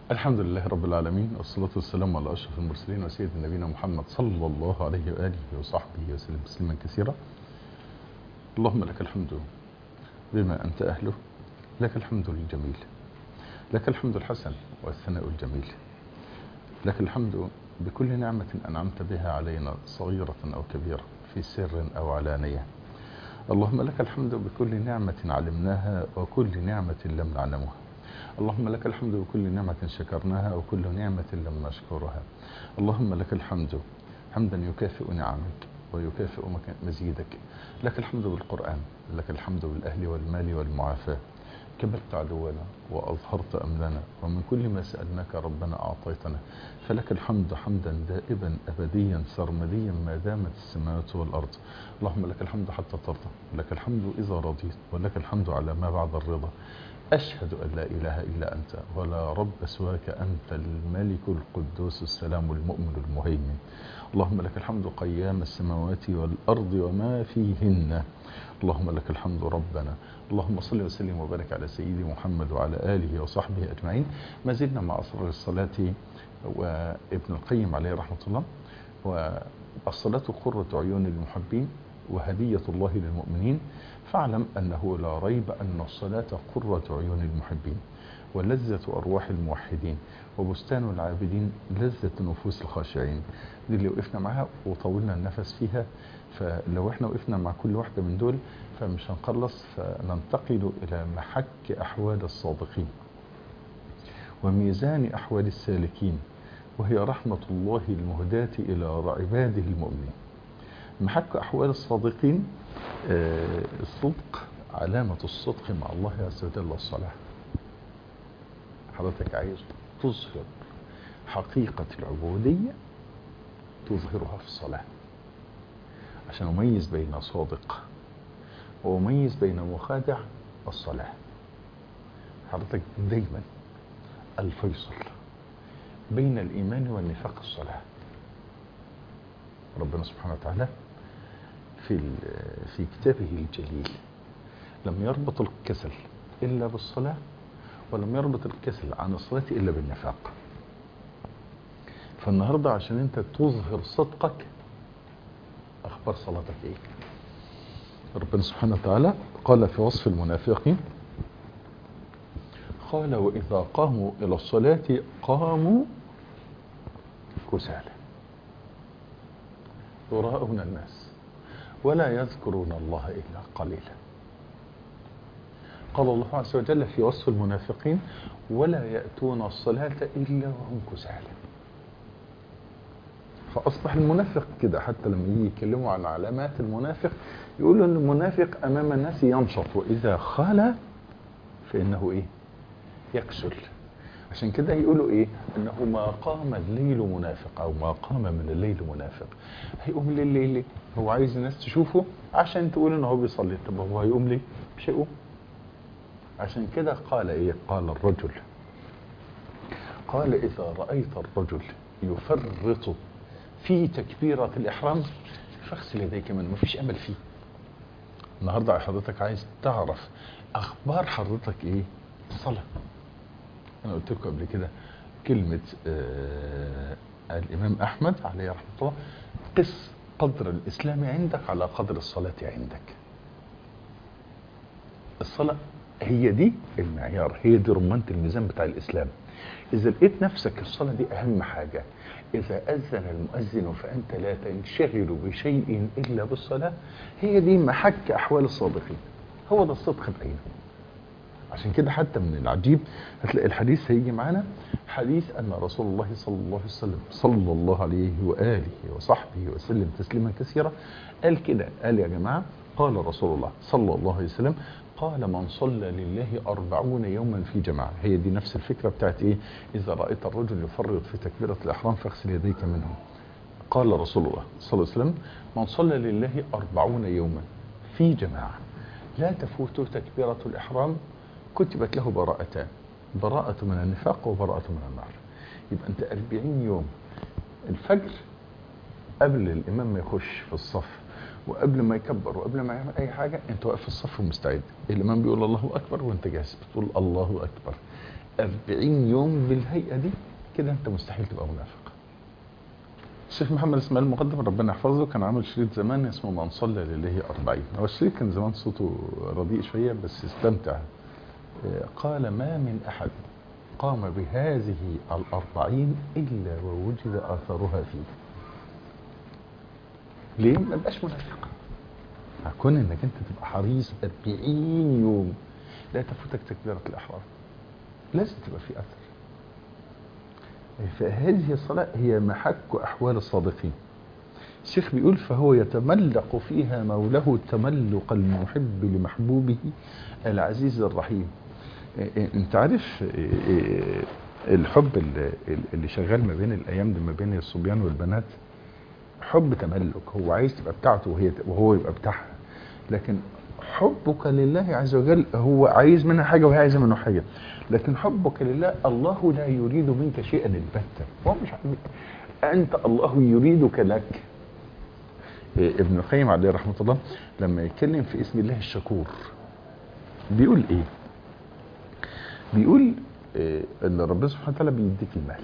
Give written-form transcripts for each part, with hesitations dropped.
الحمد لله رب العالمين، والصلاة والسلام على أشرف المرسلين وسيد نبينا محمد صلى الله عليه وآله وصحبه وسلم تسليما كثيرا. اللهم لك الحمد بما أنت أهله، لك الحمد الجميل، لك الحمد الحسن والثناء الجميل، لك الحمد بكل نعمة أنعمت بها علينا صغيرة أو كبيرة، في سر أو علانية. اللهم لك الحمد بكل نعمة علمناها وكل نعمة لم نعلمها. اللهم لك الحمد بكل نعمة شكرناها وكل نعمة لم نشكرها. اللهم لك الحمد حمدا يكافئ نعمك ويكافئ مزيدك. لك الحمد بالقرآن، لك الحمد بالأهل والمال والمعافاة. كبرت عدونا وأظهرت أمننا، ومن كل ما سألناك ربنا أعطيتنا. فلك الحمد حمدا دائبا أبديا سرمديا ما دامت السماوات والأرض. اللهم لك الحمد حتى ترضى، لك الحمد إذا رضيت، ولك الحمد على ما بعد الرضا. أشهد أن لا إله إلا أنت ولا رب سواك، أنت الملك القدوس السلام المؤمن المهيمن. اللهم لك الحمد قيام السماوات والأرض وما فيهن. اللهم لك الحمد ربنا. اللهم صل وسلم وبارك على سيدي محمد وعلى آله وصحبه أجمعين. ما زلنا مع أسرار الصلاة وابن القيم عليه رحمة الله. والصلاة قرة عيون المحبين وهدية الله للمؤمنين. فاعلم أنه لا ريب أن الصلاة قرة عيون المحبين ولذة أرواح الموحدين وبستان العابدين لذة نفوس الخاشعين. دي اللي وقفنا معها وطولنا النفس فيها، فلو احنا وقفنا مع كل واحدة من دول فمش هنخلص، فننتقل إلى محك أحوال الصادقين وميزان أحوال السالكين، وهي رحمة الله المهداة إلى عباده المؤمنين. محك أحوال الصادقين، الصدق علامة الصدق مع الله عز وجل الصلاة. حضرتك عايز تظهر حقيقة العبودية، تظهرها في الصلاة، عشان أميز بين صادق وأميز بين مخادع. الصلاة حضرتك دايما الفيصل بين الإيمان والنفاق الصلاة. ربنا سبحانه وتعالى في كتابه الجليل لم يربط الكسل إلا بالصلاة، ولم يربط الكسل عن الصلاة إلا بالنفاق. فالنهاردة عشان انت تظهر صدقك، أخبار صلاتك إيه؟ ربنا سبحانه وتعالى قال في وصف المنافقين، قال وإذا قاموا إلى الصلاة قاموا كسالى يراءون الناس ولا يذكرون الله إلا قليلا. قال الله عز وجل في وصف المنافقين ولا يأتون الصلاة إلا وهم كسالى. فأصبح المنافق كده، حتى لما يجي يتكلموا عن علامات المنافق يقولوا أن المنافق أمام الناس ينشط، وإذا خلا فإنه إيه؟ يكسل. عشان كده يقولوا إيه؟ أنه ما قام الليل منافق، أو ما قام من الليل منافق. هيقوم الليل ليه؟ هو عايز الناس تشوفه عشان تقول أنه هو بيصلي. طب هو هيقوم ليه؟ مش هيقوم. عشان كده قال إيه؟ قال الرجل، قال إذا رأيت الرجل يفرط في تكبيرة الإحرام فاغسل يديك منه. مفيش أمل فيه. النهاردة حضرتك عايز تعرف أخبار حضرتك إيه؟ الصلاة. أنا قلت لكم قبل كده كلمة الإمام أحمد عليه رحمة الله، قس قدر الإسلام عندك على قدر الصلاة عندك. الصلاة هي دي المعيار، هي دي رمانة الميزان بتاع الإسلام. إذا لقيت نفسك الصلاة دي أهم حاجة، إذا أذن المؤذن فأنت لا تنشغل بشيء إلا بالصلاة، هي دي محك أحوال الصادقين. هو ده الصدق بعينه. عشان كده حتى من العجيب هتلاقي الحديث هيجي معانا حديث أن رسول الله صلى الله عليه وآله وصحبه وسلم تسليما كثيرا قال كده، قال يا جماعة، قال رسول الله صلى الله عليه وسلم، قال من صلى لله 40 يوما في جماعة. هي دي نفس الفكرة بتاعت إيه؟ إذا رأيت الرجل يفرط في تكبيرة الإحرام فاغسل يديك منه. قال رسول الله صلى الله عليه وسلم من صلى لله 40 يوما في جماعة لا تفوت تكبيرة الإحرام كتبت له براءتان، براءة من النفاق وبراءة من النار. يبقى أنت 40 يوم الفجر قبل الإمام ما يخش في الصف وقبل ما يكبر وقبل ما يعمل أي حاجة أنت واقف في الصف ومستعد. الإمام بيقول الله أكبر وأنت جاهز بتقول الله أكبر. 40 يوم بالهيئة دي، كده انت مستحيل تبقى منافق. الشيخ محمد اسماعيل المقدم ربنا يحفظه كان عامل شريط زمان اسمه من صلى لله 40. هو الشريط كان زمان صوته رديء شوية بس استمتع. قال ما من أحد قام بهذه 40 إلا ووجد آثارها فيه. ليه؟ ما بقاش منافق. هكون انك انت تبقى حريص 40 يوم لا تفوتك تكبيرة الإحرام، لازم تبقى في أثر. فهذه الصلاة هي محك أحوال الصادقين. الشيخ بيقول فهو يتملق فيها مولاه تملق المحب لمحبوبه العزيز الرحيم. انت عارف الحب اللي شغال ما بين الأيام دي ما بين الصبيان والبنات حب تملك، هو عايز تبقى بتاعته وهو يبقى بتاعها. لكن حبك لله عز وجل هو عايز منها حاجة وهي عايزة منه حاجة. لكن حبك لله الله لا يريد منك شيئا البتة، هو مش عارف. أنت الله يريدك لك. ابن القيم عليه رحمة الله لما يتكلم في اسم الله الشكور بيقول ايه؟ بيقول ان ربنا سبحانه وتعالى بيديك المال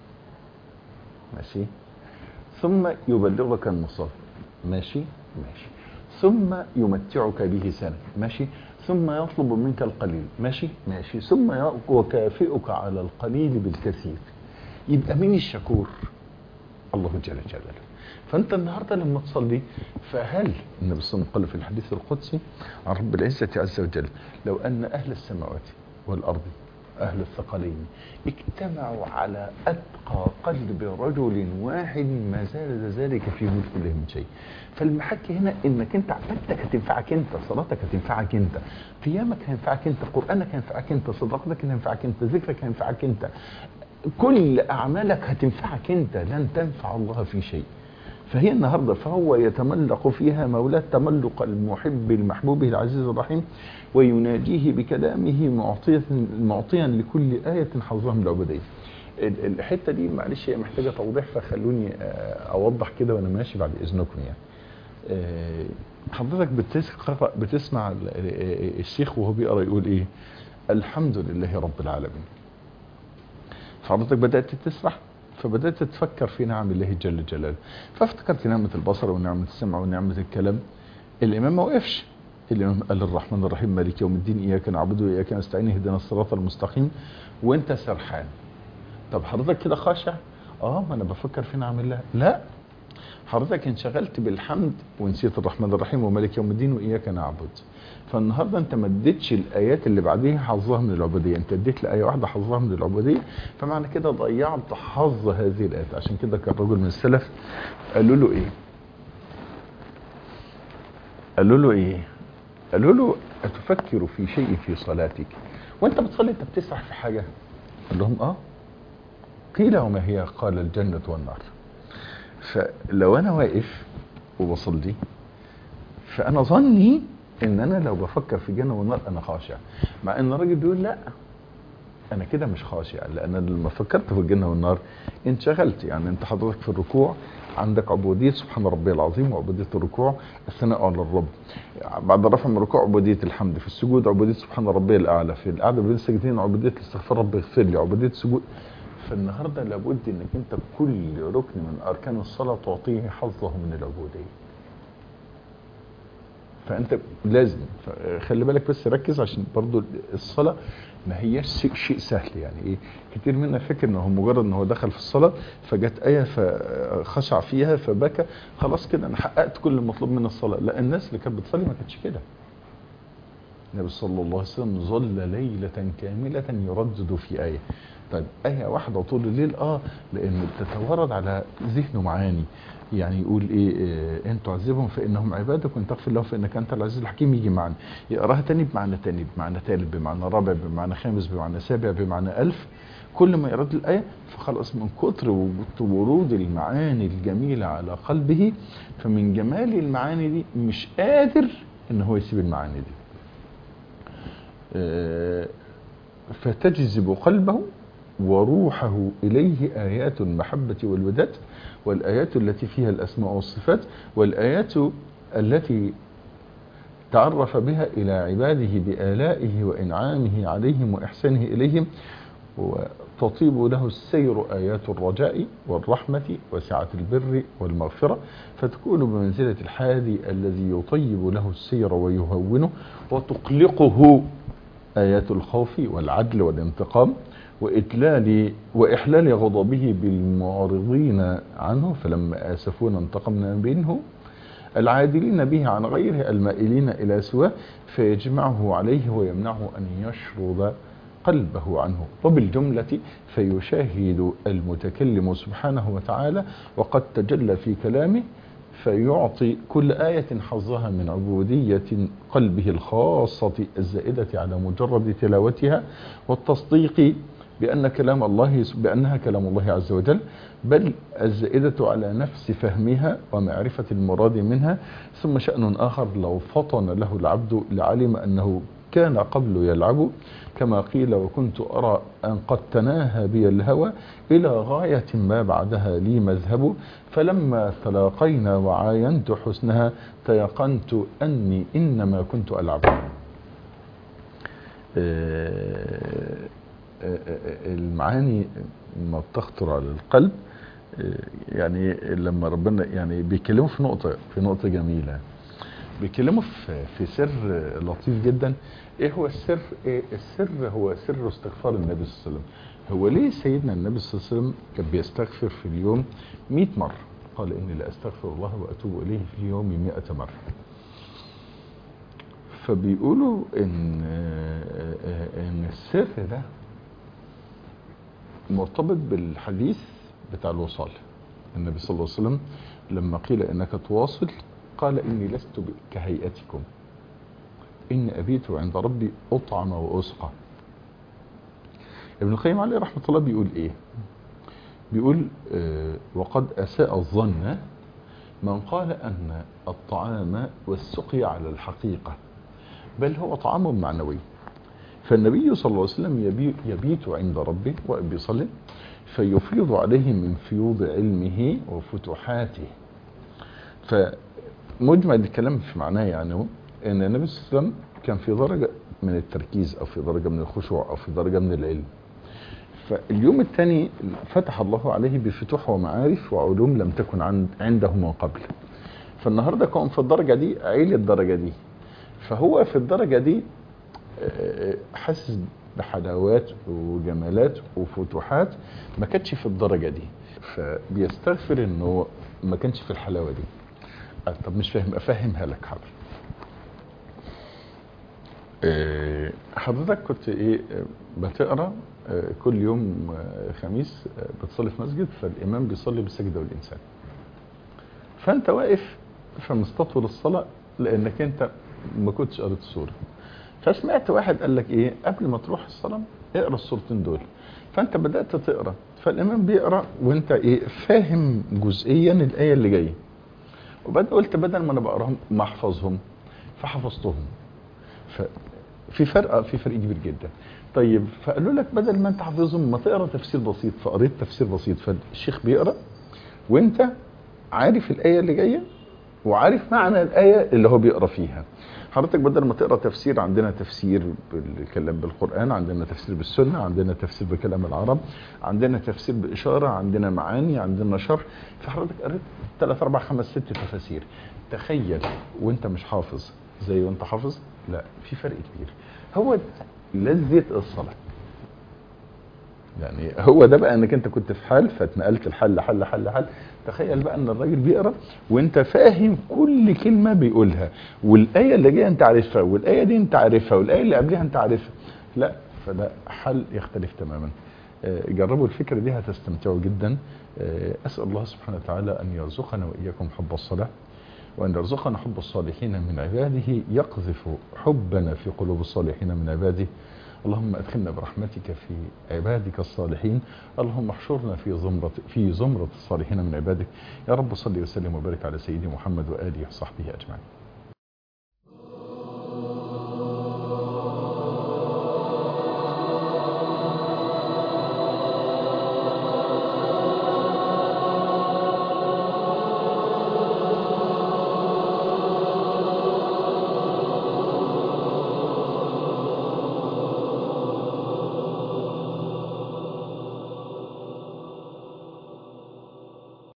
ماشي، ثم يبلغك المصاب ماشي ماشي، ثم يمتعك به سنة ماشي، ثم يطلب منك القليل ماشي ماشي، ثم يكافئك على القليل بالكثير. يبقى مين الشكور؟ الله جل جلاله. فانت النهارده لما تصلي فهل النبي صلى الله عليه وسلم قال في الحديث القدسي عن رب العزة عز وجل لو ان اهل السماوات والارض اهل الثقلين اجتمعوا على اتقى قلب رجل واحد ما زال ذلك في ملك الله من شيء. فالمحك هنا انك انت عبادتك هتنفعك انت، صلاتك هتنفعك انت، قيامك هينفعك انت، قرانك هينفعك انت، صدقتك هينفعك انت، ذكرك هينفعك انت، كل اعمالك هتنفعك انت، لن تنفع الله في شيء. فهي النهاردة فهو يتملق فيها مولاه تملق المحب المحبوب العزيز الرحيم ويناجيه بكلامه معطيا لكل آية حظها من العبودية. الحتة دي معلش هي محتاجة توضيح فخلوني أوضح كده وأنا ماشي بعد إذنكم. يعني حضرتك بتسمع الشيخ وهو بيقرأ يقول إيه؟ الحمد لله رب العالمين. فحضرتك بدأت تسرح فبدأت تفكر في نعم الله جل جلاله، فافتكرت نعمة البصر ونعمة السمع ونعمة الكلام. الإمام ما وقفش، الإمام قال الرحمن الرحيم مالك يوم الدين إياك نعبد وإياك نستعين اهدنا الصراط المستقيم وأنت سرحان. طب حضرتك كده خاشع؟ ما أنا بفكر في نعم الله. لا، حضرتك انشغلت بالحمد ونسيت الرحمن الرحيم ومالك يوم الدين وإياك نعبد. فالنهارده انت ما اديتش الايات اللي بعديها حظها من العبوديه، انت اديت لايه واحده حظها من العبوديه، فمعنى كده ضيعت حظ هذه الايات. عشان كده كان رجل من السلف قالوا له ايه؟ قالوا له اتفكر في شيء في صلاتك وانت بتصلي انت بتسرح في حاجه؟ قال لهم قيل وما هي؟ قال الجنه والنار. فلو انا واقف وبصلي فانا ظني ان انا لو بفكر في الجنه والنار انا خاشع، مع ان الراجل بيقول لا انا كده مش خاشع، لان لما فكرت في الجنه والنار انشغلت. يعني انت حضرتك في الركوع عندك عبوديه سبحان ربي العظيم وعبوديه الركوع الثناء على الرب، بعد رفع من الركوع عبوديه الحمد، في السجود عبوديه سبحان ربي الاعلى، في القعده بين السجدتين عبوديه الاستغفار رب اغفر لي، عبوديه السجود. فالنهارده لابد انك انت كل ركن من اركان الصلاه تعطيه حظه من العبوديه. فانت لازم خلي بالك بس ركز، عشان برضو الصلاة ما هيش شيء سهل. يعني ايه؟ كتير منا فكر انه مجرد انه دخل في الصلاة فجت آية فخشع فيها فبكى خلاص كده انا حققت كل المطلوب من الصلاة. لا، الناس اللي كانت بتصلي ما كانتش كده. النبي صلى الله عليه وسلم ظل ليلة كاملة يردد في آية. طيب آية واحدة طول الليل؟ لأن بتتورد على ذهنه معاني. يعني يقول إيه؟ إن تعذبهم فإنهم عبادك وإن تغفر لهم فإنك أنت العزيز الحكيم. يجي معنى يقراها تاني بمعنى تاني بمعنى ثالث بمعنى رابع بمعنى خامس بمعنى سابع بمعنى 1000. كل ما يرد الآية فخلاص من كتر ورود المعاني الجميلة على قلبه، فمن جمال المعاني دي مش قادر إن هو يسيب المعاني دي، فتجذب قلبه وروحه إليه آيات المحبة والوداد، والآيات التي فيها الأسماء والصفات، والآيات التي تعرف بها إلى عباده بآلائه وإنعامه عليهم وإحسانه إليهم، وتطيب له السير آيات الرجاء والرحمة وسعة البر والمغفرة، فتكون بمنزلة الحادي الذي يطيب له السير ويهونه، وتقلقه آيات الخوف والعدل والانتقام وإحلال غضبه بالمعرضين عنه، فلما آسفونا انتقمنا منه، العادلين به عن غيره المائلين إلى سواه، فيجمعه عليه ويمنعه أن يشرد قلبه عنه. وبالجملة فيشاهد المتكلم سبحانه وتعالى وقد تجلى في كلامه، فيعطي كل آية حظها من عبودية قلبه الخاصة الزائدة على مجرد تلاوتها والتصديق بأنها كلام الله عز وجل، بل الزائدة على نفس فهمها ومعرفة المراد منها. ثم شأن آخر لو فطن له العبد لعلم أنه كان قبل يلعب، كما قيل وكنت أرى أن قد تناهى بي الهوى إلى غاية ما بعدها لي مذهب، فلما تلاقينا وعاينت حسنها تيقنت أني إنما كنت ألعب. المعاني ما بتخطر على القلب، يعني لما ربنا يعني بيكلموا في نقطة جميلة، بيكلموا في سر لطيف جدا. ايه هو السر؟ السر هو سر استغفار النبي صلى الله عليه وسلم. هو ليه سيدنا النبي صلى الله عليه وسلم كان بيستغفر في اليوم 100 مرة؟ قال إني لا أستغفر الله وأتوب إليه في اليوم 100 مرة. فبيقولوا ان السر ده مرتبط بالحديث بتاع الوصال. النبي صلى الله عليه وسلم لما قيل انك تواصل قال اني لست كهيئتكم، ان ابيت عند ربي اطعم واسقى. ابن القيم عليه رحمة الله بيقول ايه؟ بيقول وقد اساء الظن من قال ان الطعام والسقي على الحقيقة، بل هو طعام معنوي. فالنبي صلى الله عليه وسلم يبيت عند ربه وبيصلي، فيفيض عليه من فيوض علمه وفتوحاته. فمجمل الكلام في معناه يعني ان النبي صلى الله عليه وسلم كان في درجة من التركيز او في درجة من الخشوع او في درجة من العلم. فاليوم الثاني فتح الله عليه بفتوح ومعارف وعلوم لم تكن عنده من قبل. فالنهاردة كان في الدرجة دي عيل الدرجة دي، فهو في الدرجة دي حاسس بحلاوات وجمالات وفتوحات ما كانتش في الدرجة دي، فبيستغفر انه ما كانش في الحلاوة دي. طب مش فاهم، افهمها لك. حاضر. حضرتك كنت بتقرأ كل يوم خميس بتصلي في مسجد، فالامام بيصلي بالسجدة والانسان، فانت واقف فمستطول الصلاة لانك انت ما كنتش قريت السورة، فسمعت واحد قال لك قبل ما تروح الصلاة اقرأ السورتين دول، فانت بدأت تقرأ، فالامام بيقرأ وانت فاهم جزئيا الآية اللي جاية، قلت بدل ما انا بقراهم ما احفظهم فحفظتهم. ففي فرق كبير جدا. طيب فقالوا لك بدل ما انت حافظهم ما تقرأ تفسير بسيط، فقريت تفسير بسيط، فالشيخ بيقرأ وانت عارف الآية اللي جاية وعارف معنى الآية اللي هو بيقرأ فيها. حضرتك بدل ما تقرأ تفسير، عندنا تفسير بالكلام بالقرآن، عندنا تفسير بالسنة، عندنا تفسير بكلام العرب، عندنا تفسير بإشارة، عندنا معاني، عندنا شرح. فحضرتك قريت 3 4 5 6 تفاسير. تخيل وانت مش حافظ زي وانت حافظ، لا في فرق كبير. هو لذة الصلاة يعني، هو ده بقى انك انت كنت في حال فاتنقلت الحل حل حل حل. تخيل بقى ان الراجل بيقرأ وانت فاهم كل كلمة بيقولها، والآية اللي جايه انت عارفها، والآية دي انت عارفها، والآية اللي قبلها انت عارفها. لا، فده حل يختلف تماما. جربوا الفكرة دي هتستمتعوا جدا. أسأل الله سبحانه وتعالى أن يرزقنا وإياكم حب الصلاة، وأن يرزقنا حب الصالحين من عباده، يقذف حبنا في قلوب الصالحين من عباده. اللهم أدخلنا برحمتك في عبادك الصالحين، اللهم احشرنا في زمرة الصالحين من عبادك. يا رب صل وسلم وبارك على سيدنا محمد وآله وصحبه أجمعين.